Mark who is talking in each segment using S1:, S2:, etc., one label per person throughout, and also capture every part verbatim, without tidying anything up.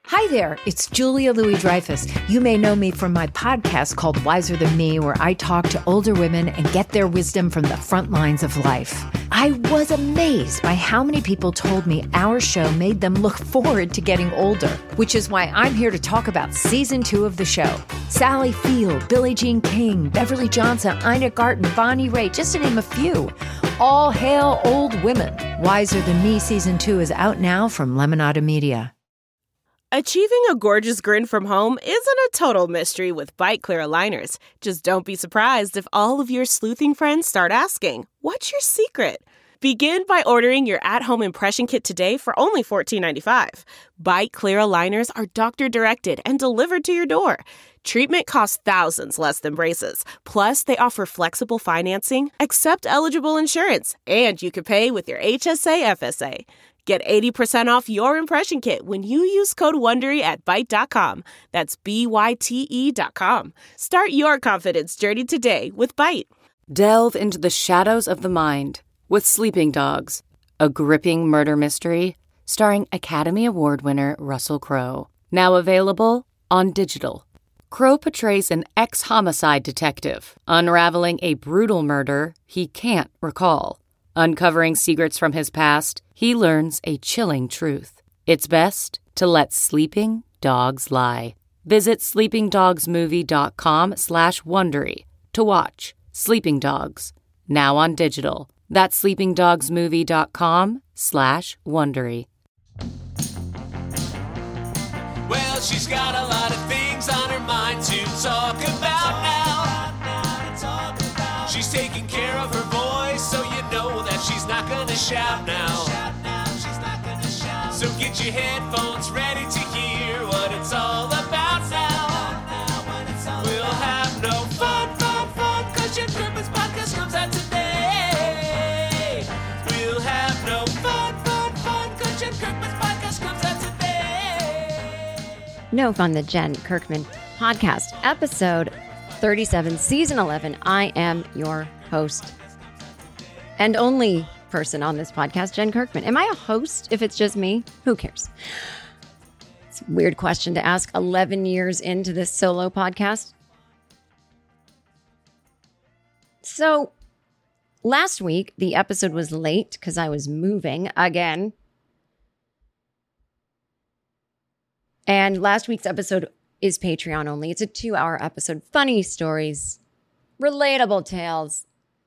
S1: Hi there, it's Julia Louis-Dreyfus. You may know me from my podcast called Wiser Than Me, where I talk to older women and get their wisdom from the front lines of life. I was amazed by how many people told me our show made them look forward to getting older, which is why I'm here to talk about season two of the show. Sally Field, Billie Jean King, Beverly Johnson, Ina Garten, Bonnie Raitt, just to name a few. All hail old women. Wiser Than Me season two is out now from Lemonada Media.
S2: Achieving a gorgeous grin from home isn't a total mystery with Byte Clear aligners. Just don't be surprised if all of your sleuthing friends start asking, what's your secret? Begin by ordering your at-home impression kit today for only fourteen ninety-five. Byte Clear aligners are doctor-directed and delivered to your door. Treatment costs thousands less than braces. Plus, they offer flexible financing, accept eligible insurance, and you can pay with your H S A F S A. Get eighty percent off your impression kit when you use code WONDERY at Byte dot com. That's B Y T E dot com. Start your confidence journey today with Byte.
S3: Delve into the shadows of the mind with Sleeping Dogs, a gripping murder mystery starring Academy Award winner Russell Crowe. Now available on digital. Crowe portrays an ex-homicide detective unraveling a brutal murder he can't recall. Uncovering secrets from his past, he learns a chilling truth. It's best to let sleeping dogs lie. Visit sleepingdogsmovie.com slash Wondery to watch Sleeping Dogs, now on digital. That's sleepingdogsmovie.com slash Wondery.
S4: Well, she's got a lot of things on her mind to talk about now. She's taking care of her voice, so you know that she's not gonna shout now. So get your headphones ready to hear what it's all about now. We'll have no fun, fun, fun, cause Jen Kirkman's podcast comes out today. We'll have no fun, fun, fun, cause Jen Kirkman's podcast comes out today.
S5: No Fun, the Jen Kirkman podcast, episode thirty-seven, season eleven. I am your host and only person on this podcast, Jen Kirkman. Am I a host if it's just me? Who cares? It's a weird question to ask eleven years into this solo podcast. So last week, the episode was late because I was moving again. And last week's episode is Patreon only. It's a two-hour episode. Funny stories, relatable tales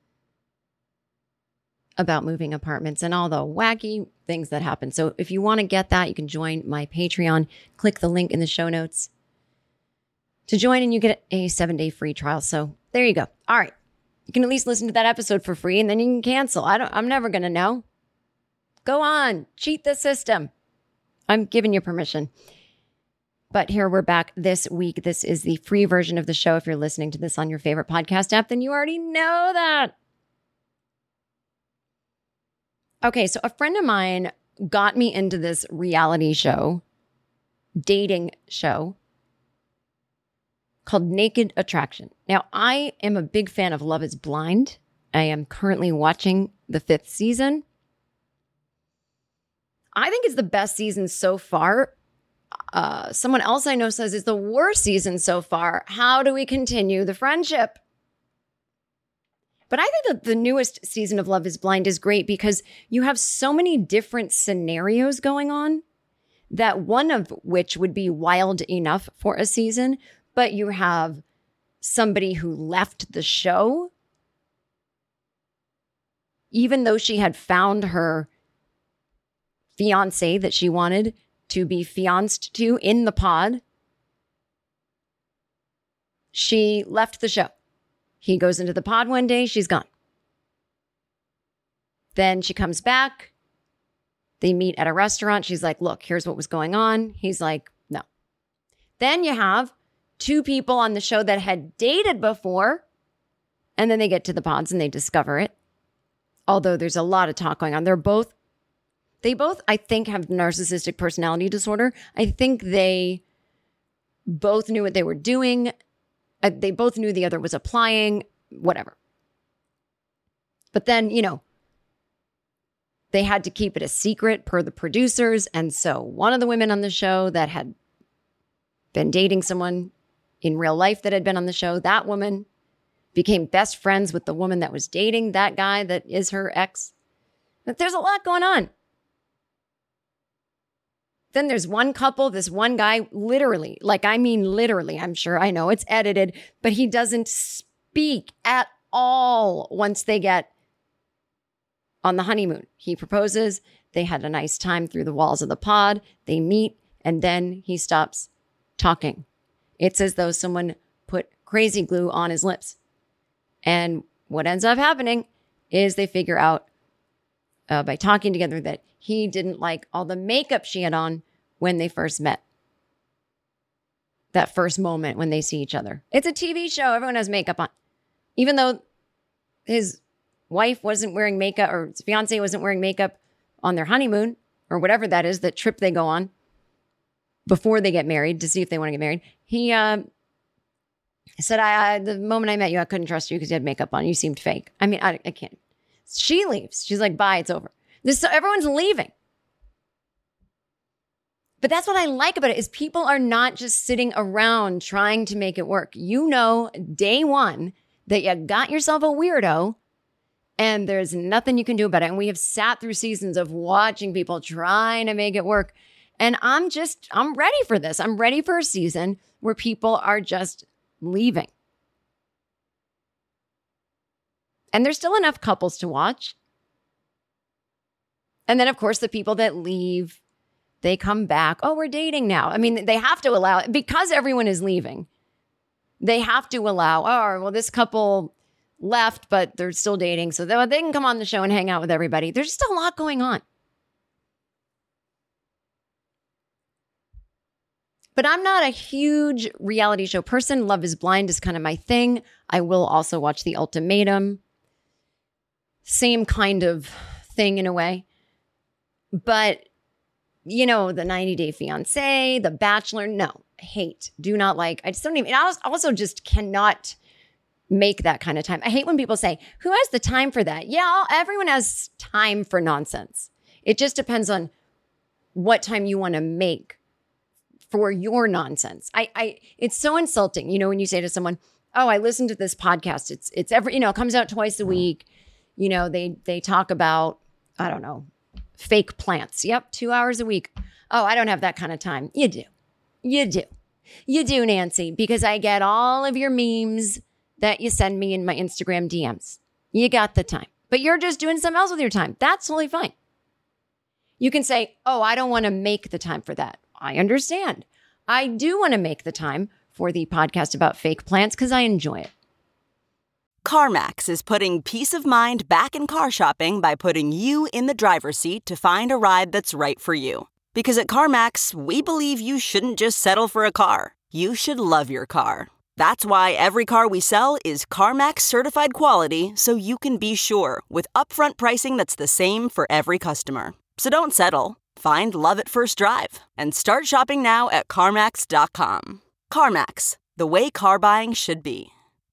S5: about moving apartments and all the wacky things that happen. So if you want to get that, you can join my Patreon. Click the link in the show notes to join, and you get a seven-day free trial. So there you go. All right. You can at least listen to that episode for free, and then you can cancel. I don't, I'm never going to know. Go on. Cheat the system. I'm giving you permission. But here we're back this week. This is the free version of the show. If you're listening to this on your favorite podcast app, then you already know that. Okay, so a friend of mine got me into this reality show, dating show, called Naked Attraction. Now, I am a big fan of Love is Blind. I am currently watching the fifth season. I think it's the best season so far. Uh, someone else I know says it's the worst season so far. How do we continue the friendship? But I think that the newest season of Love is Blind is great because you have so many different scenarios going on, that one of which would be wild enough for a season, but you have somebody who left the show, even though she had found her fiance that she wanted to be fianced to in the pod. She left the show. He goes into the pod one day, she's gone. Then she comes back. They meet at a restaurant. She's like, look, here's what was going on. He's like, no. Then you have two people on the show that had dated before, and then they get to the pods and they discover it. Although there's a lot of talk going on. They're both, they both, I think, have narcissistic personality disorder. I think they both knew what they were doing. Uh, they both knew the other was applying, whatever. But then, you know, they had to keep it a secret per the producers. And so one of the women on the show that had been dating someone in real life that had been on the show. That woman became best friends with the woman that was dating that guy that is her ex. But there's a lot going on. Then there's one couple, this one guy, literally, like I mean literally, I'm sure I know it's edited, but he doesn't speak at all once they get on the honeymoon. He proposes, they had a nice time through the walls of the pod, they meet, and then he stops talking. It's as though someone put crazy glue on his lips. And what ends up happening is they figure out uh, by talking together that he didn't like all the makeup she had on when they first met. That first moment when they see each other. It's a T V show. Everyone has makeup on. Even though his wife wasn't wearing makeup or his fiance wasn't wearing makeup on their honeymoon or whatever that is, that trip they go on before they get married to see if they want to get married. He uh, said, I, I the moment I met you, I couldn't trust you because you had makeup on. You seemed fake. I mean, I, I can't. She leaves. She's like, bye, it's over. This, so everyone's leaving. But that's what I like about it is people are not just sitting around trying to make it work. You know, day one that you got yourself a weirdo and there's nothing you can do about it. And we have sat through seasons of watching people trying to make it work. And I'm just, I'm ready for this. I'm ready for a season where people are just leaving. And there's still enough couples to watch. And then, of course, the people that leave, they come back. Oh, we're dating now. I mean, they have to allow it because everyone is leaving. They have to allow, oh, well, this couple left, but they're still dating. So they, they can come on the show and hang out with everybody. There's just a lot going on. But I'm not a huge reality show person. Love is Blind is kind of my thing. I will also watch The Ultimatum. Same kind of thing in a way. But, you know, the ninety day fiance, The Bachelor, no, hate, do not like. I just don't even, I also just cannot make that kind of time. I hate when people say, who has the time for that? Yeah, everyone has time for nonsense. It just depends on what time you want to make for your nonsense. I, I, it's so insulting, you know, when you say to someone, oh, I listened to this podcast. It's, it's every, you know, it comes out twice a week. You know, they, they talk about, I don't know, fake plants. Yep. Two hours a week. Oh, I don't have that kind of time. You do. You do. You do, Nancy, because I get all of your memes that you send me in my Instagram D Ms. You got the time, but you're just doing something else with your time. That's totally fine. You can say, oh, I don't want to make the time for that. I understand. I do want to make the time for the podcast about fake plants because I enjoy it.
S6: CarMax is putting peace of mind back in car shopping by putting you in the driver's seat to find a ride that's right for you. Because at CarMax, we believe you shouldn't just settle for a car. You should love your car. That's why every car we sell is CarMax certified quality, so you can be sure with upfront pricing that's the same for every customer. So don't settle. Find love at first drive and start shopping now at CarMax dot com. CarMax, the way car buying should be.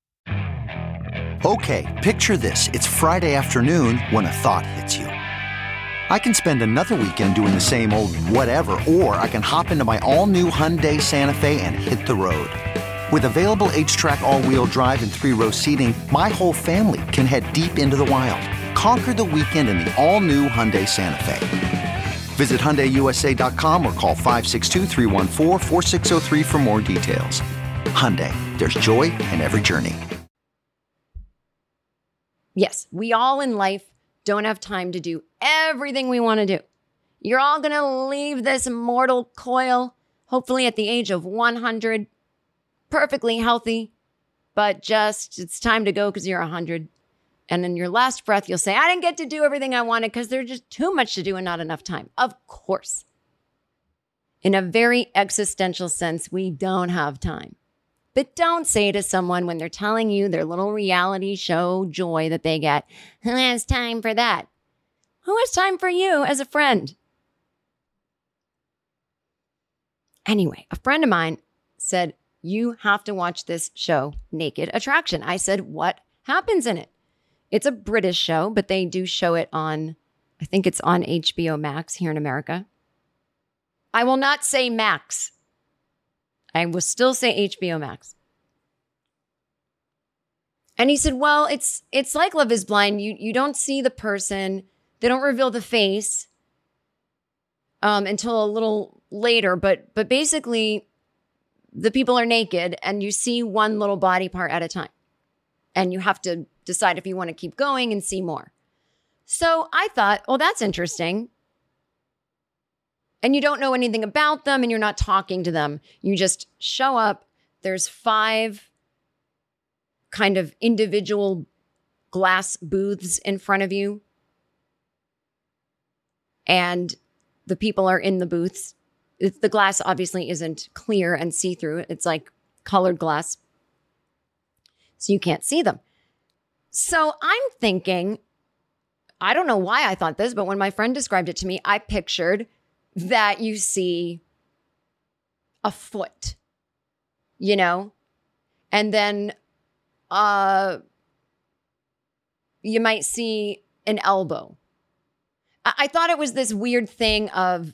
S7: Okay, picture this. It's Friday afternoon when a thought hits you. I can spend another weekend doing the same old whatever, or I can hop into my all-new Hyundai Santa Fe and hit the road. With available H-Track all-wheel drive and three-row seating, my whole family can head deep into the wild. Conquer the weekend in the all-new Hyundai Santa Fe. Visit Hyundai U S A dot com or call five six two, three one four, four six zero three for more details. Hyundai, there's joy in every journey.
S5: Yes, we all in life don't have time to do everything we want to do. You're all going to leave this mortal coil, hopefully at the age of one hundred, perfectly healthy, but just it's time to go because you're one hundred. And in your last breath, you'll say, I didn't get to do everything I wanted because there's just too much to do and not enough time. Of course. In a very existential sense, we don't have time. But don't say to someone when they're telling you their little reality show joy that they get, who has time for that? Who has time for you as a friend? Anyway, a friend of mine said, you have to watch this show, Naked Attraction. I said, what happens in it? It's a British show, but they do show it on, I think it's on H B O Max here in America. I will not say Max. I will still say H B O Max. And he said, well, it's it's like Love is Blind. You you don't see the person. They don't reveal the face um, until a little later. But but basically, the people are naked and you see one little body part at a time. And you have to decide if you want to keep going and see more. So I thought, well, that's interesting. And you don't know anything about them and you're not talking to them. You just show up. There's five kind of individual glass booths in front of you. And the people are in the booths. It's, the glass obviously isn't clear and see-through. It's like colored glass. So you can't see them. So I'm thinking, I don't know why I thought this, but when my friend described it to me, I pictured that you see a foot, you know, and then uh, you might see an elbow. I-, I thought it was this weird thing of,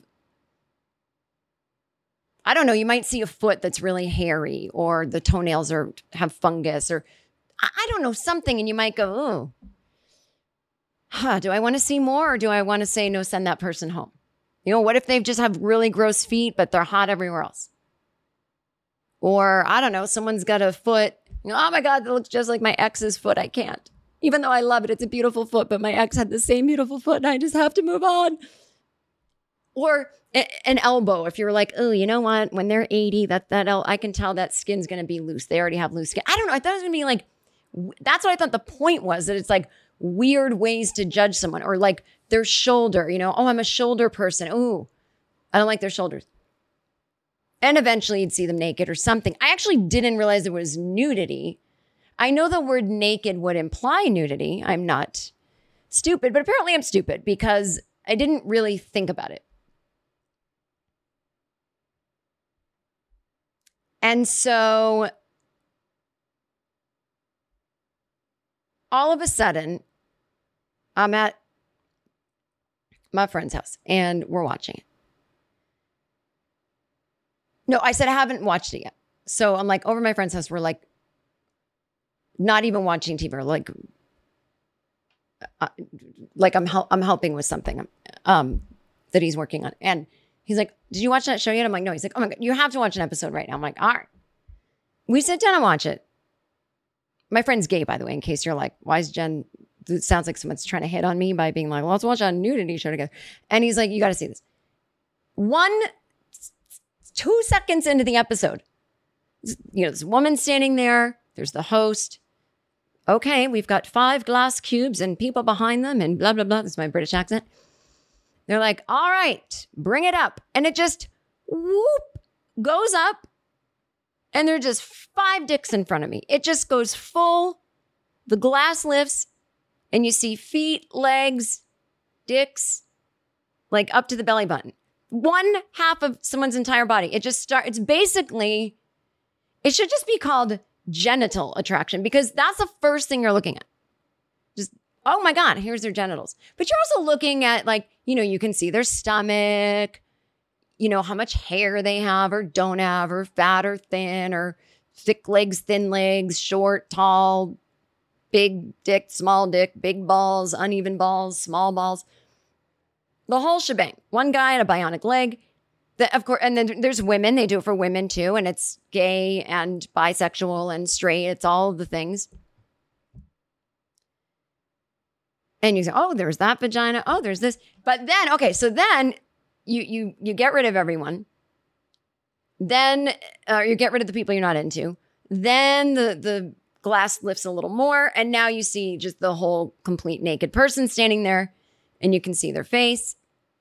S5: I don't know, you might see a foot that's really hairy or the toenails are have fungus or I, I don't know, something. And you might go, oh, huh, do I want to see more or do I want to say, no, send that person home? You know, what if they just have really gross feet, but they're hot everywhere else? Or, I don't know, someone's got a foot. You know, oh my God, that looks just like my ex's foot. I can't. Even though I love it, it's a beautiful foot, but my ex had the same beautiful foot and I just have to move on. Or a- an elbow. If you're like, oh, you know what? When they're eighty, that, that el- I can tell that skin's going to be loose. They already have loose skin. I don't know. I thought it was going to be like, that's what I thought the point was, that it's like weird ways to judge someone. Or like their shoulder, you know, oh, I'm a shoulder person. Ooh, I don't like their shoulders. And eventually you'd see them naked or something. I actually didn't realize there was nudity. I know the word naked would imply nudity. I'm not stupid, but apparently I'm stupid because I didn't really think about it. And so all of a sudden, I'm at my friend's house and we're watching it. No, I said I haven't watched it yet. So I'm like over my friend's house. We're like not even watching T V. We're like, uh, like I'm hel- I'm helping with something um, that he's working on. And he's like, "Did you watch that show yet?" I'm like, "No." He's like, "Oh my God, you have to watch an episode right now." I'm like, "All right." We sit down and watch it. My friend's gay, by the way, in case you're like, "Why is Jen?" It sounds like someone's trying to hit on me by being like, well, let's watch a nudity show together. And he's like, you got to see this. One, two seconds into the episode, you know, this woman standing there. There's the host. Okay, we've got five glass cubes and people behind them and blah, blah, blah. This is my British accent. They're like, all right, bring it up. And it just, whoop, goes up. And there are just five dicks in front of me. It just goes full. The glass lifts. And you see feet, legs, dicks, like up to the belly button. One half of someone's entire body. It just starts, it's basically, it should just be called genital attraction because that's the first thing you're looking at. Just, oh my God, here's their genitals. But you're also looking at like, you know, you can see their stomach, you know, how much hair they have or don't have or fat or thin or thick legs, thin legs, short, tall, big dick, small dick, big balls, uneven balls, small balls. The whole shebang. One guy had a bionic leg. The, of course, and then there's women. They do it for women too. And it's gay and bisexual and straight. It's all the things. And you say, oh, there's that vagina. Oh, there's this. But then, okay, so then you you you get rid of everyone. Then uh, you get rid of the people you're not into. Then the the glass lifts a little more, and now you see just the whole complete naked person standing there, and you can see their face.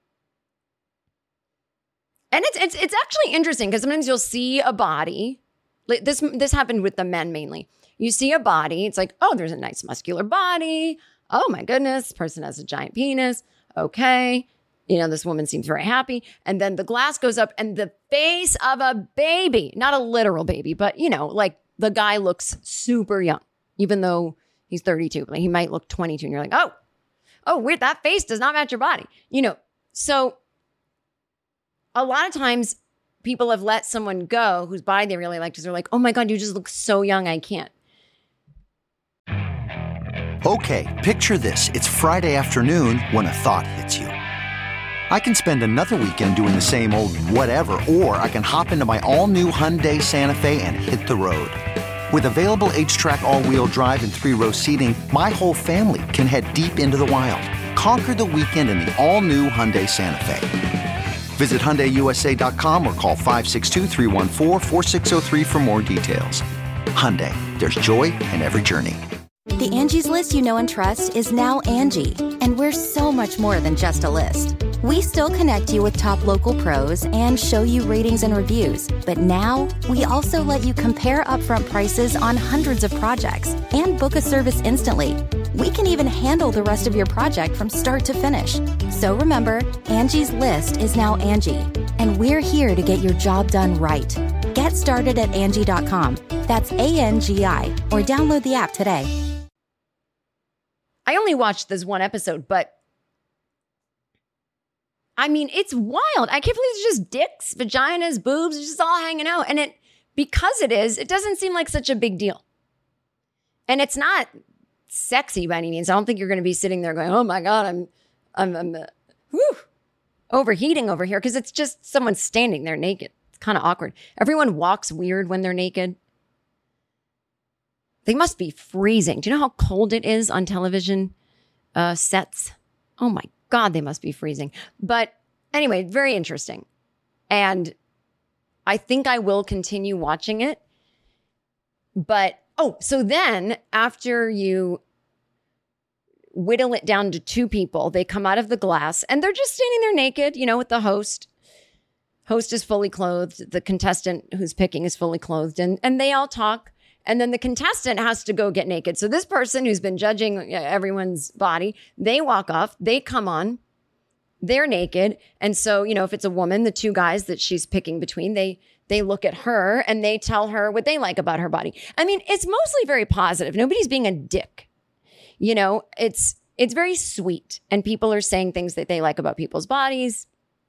S5: And it's it's it's actually interesting because sometimes you'll see a body. Like this this happened with the men mainly. You see a body. It's like, oh, there's a nice muscular body. Oh my goodness, this person has a giant penis. Okay. You know, this woman seems very happy. And then the glass goes up and the face of a baby, not a literal baby, but you know, like the guy looks super young, even though he's thirty-two. Like he might look twenty-two and you're like, oh, oh, weird. That face does not match your body. You know, so a lot of times people have let someone go whose body they really liked because they're like, oh my God, you just look so young, I can't.
S7: Okay, picture this. It's Friday afternoon when a thought hits you. I can spend another weekend doing the same old whatever, or I can hop into my all-new Hyundai Santa Fe and hit the road. With available H-Track all-wheel drive and three-row seating, my whole family can head deep into the wild. Conquer the weekend in the all-new Hyundai Santa Fe. Visit Hyundai U S A dot com or call five six two, three one four, four six zero three for more details. Hyundai, there's joy in every journey.
S8: The Angie's List you know and trust is now Angie, and we're so much more than just a list. We still connect you with top local pros and show you ratings and reviews, but now we also let you compare upfront prices on hundreds of projects and book a service instantly. We can even handle the rest of your project from start to finish. So remember, Angie's List is now Angie, and we're here to get your job done right. Get started at Angie dot com. That's A N G I, or download the app today.
S5: I only watched this one episode, but I mean, it's wild. I can't believe it's just dicks, vaginas, boobs, it's just all hanging out. And it, because it is, it doesn't seem like such a big deal. And it's not sexy by any means. I don't think you're going to be sitting there going, oh my God, I'm, I'm, I'm uh, whew, overheating over here. Because it's just someone standing there naked. It's kind of awkward. Everyone walks weird when they're naked. They must be freezing. Do you know how cold it is on television uh, sets? Oh my God, they must be freezing. But anyway, very interesting. And I think I will continue watching it. But, oh, so then after you whittle it down to two people, they come out of the glass and they're just standing there naked, you know, with the host. Host is fully clothed. The contestant who's picking is fully clothed. And, and they all talk. And then the contestant has to go get naked. So this person who's been judging everyone's body, they walk off, they come on, they're naked. And so, you know, if it's a woman, the two guys that she's picking between, they they look at her and they tell her what they like about her body. I mean, it's mostly very positive. Nobody's being a dick. You know, it's it's very sweet. And people are saying things that they like about people's bodies.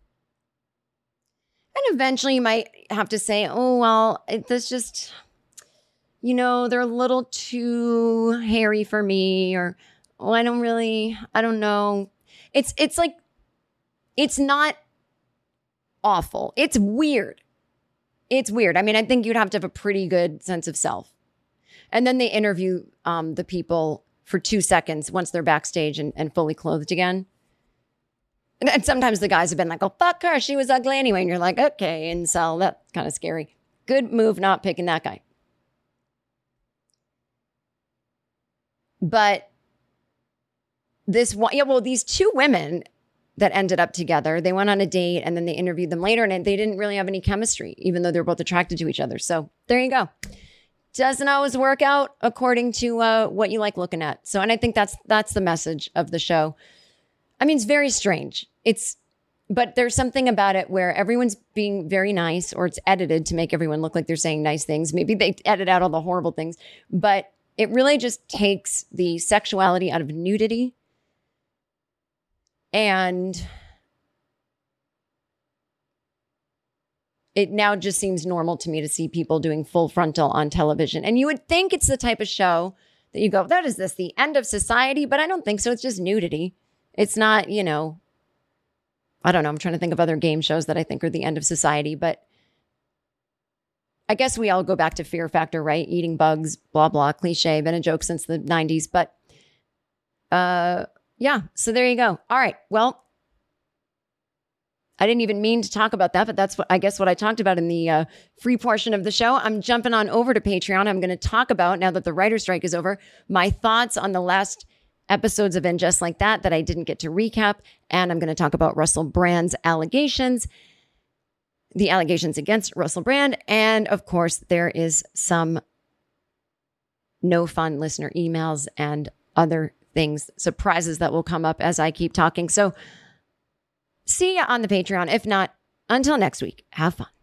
S5: And eventually you might have to say, oh, well, it, that's just... you know, they're a little too hairy for me, or, oh, I don't really, I don't know. It's, it's like, it's not awful. It's weird. It's weird. I mean, I think you'd have to have a pretty good sense of self. And then they interview um, the people for two seconds once they're backstage and, and fully clothed again. And, and sometimes the guys have been like, oh, fuck her, she was ugly anyway. And you're like, okay, and so that's kind of scary. Good move not picking that guy. But this one, yeah, well, these two women that ended up together, they went on a date and then they interviewed them later and they didn't really have any chemistry, even though they're both attracted to each other. So there you go. Doesn't always work out according to uh, what you like looking at. So, and I think that's that's the message of the show. I mean, it's very strange. It's, but there's something about it where everyone's being very nice, or it's edited to make everyone look like they're saying nice things. Maybe they edit out all the horrible things, but it really just takes the sexuality out of nudity. And it now just seems normal to me to see people doing full frontal on television. And you would think it's the type of show that you go, that is this, the end of society? But I don't think so. It's just nudity. It's not, you know, I don't know. I'm trying to think of other game shows that I think are the end of society. But I guess we all go back to Fear Factor, right? Eating bugs, blah, blah, cliche, been a joke since the nineties. But uh, yeah, so there you go. All right, well, I didn't even mean to talk about that, but that's what I guess what I talked about in the uh, free portion of the show. I'm jumping on over to Patreon. I'm going to talk about, now that the writer's strike is over, my thoughts on the last episodes of And Just Like That that I didn't get to recap. And I'm going to talk about Russell Brand's allegations. The allegations against Russell Brand. And of course, there is some no fun listener emails and other things, surprises that will come up as I keep talking. So see you on the Patreon. If not, until next week, have fun.